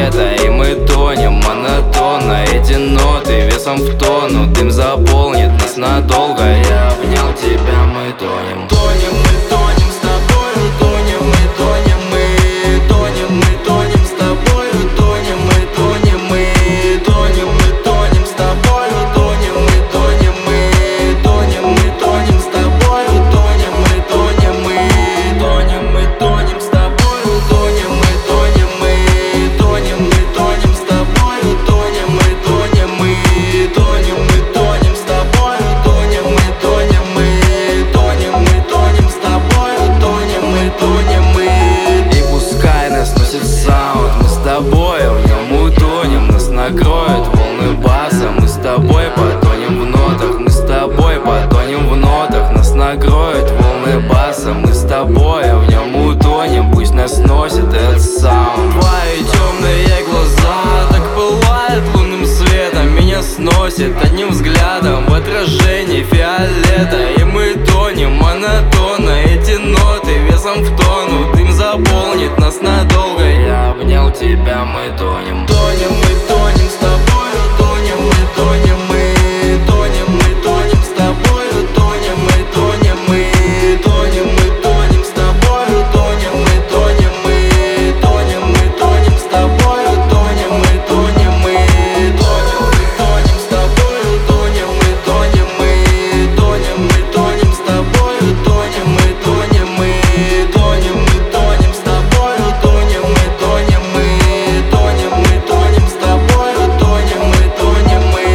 лета, и мы тонем монотонно. Эти ноты весом в тонну, дым заполнит нас надолго. Я обнял тебя, мы тонем. Тонем, мы тонем с тобою, тонем, мы тонем, мы тонем, мы тонем с тобою, тонем, мы тонем, мы тонем, мы тонем с тобою, тонем, мы тонем, мы тонем, мы тонем с тобою, тонем, мы тонем, мы тонем с тобою, тонем, мы тонем, мы тонем с тобою, тонем, мы тонем, мы тонем с тобою, тонем, мы тонем, мы тонем с тобою, тонем, мы тонем, мы. И пускай нас носит саунд, мы с тобой в нем утонем, нас накроют волны баса, мы с тобой потонем в нотах, мы с тобой потонем в нотах, нас накроют волны баса, мы с тобой в нем утонем, пусть нас носит этот саунд. Твои темные глаза так пылают лунным светом, меня сносит одним взглядом в отражении фиолета. И мы тонем монотонно, эти ноты весом в тонну, дым заполнит нас надолго. Я обнял тебя, мы тонем. Тонем, мы тонем с тобою, тонем, мы тонем, мы тонем, мы тонем с тобою, тонем, мы тонем, мы тонем, мы тонем с тобою, тонем, мы тонем, мы тонем, мы тонем с тобою, тонем, мы тонем, мы тонем с тобою, тонем, мы тонем, мы тонем с тобою, тонем, мы тонем, мы тонем с тобою, тонем, мы тонем, мы тонем с тобою, тонем, мы тонем, мы.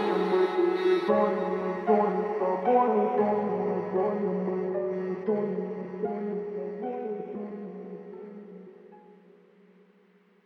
Тонем,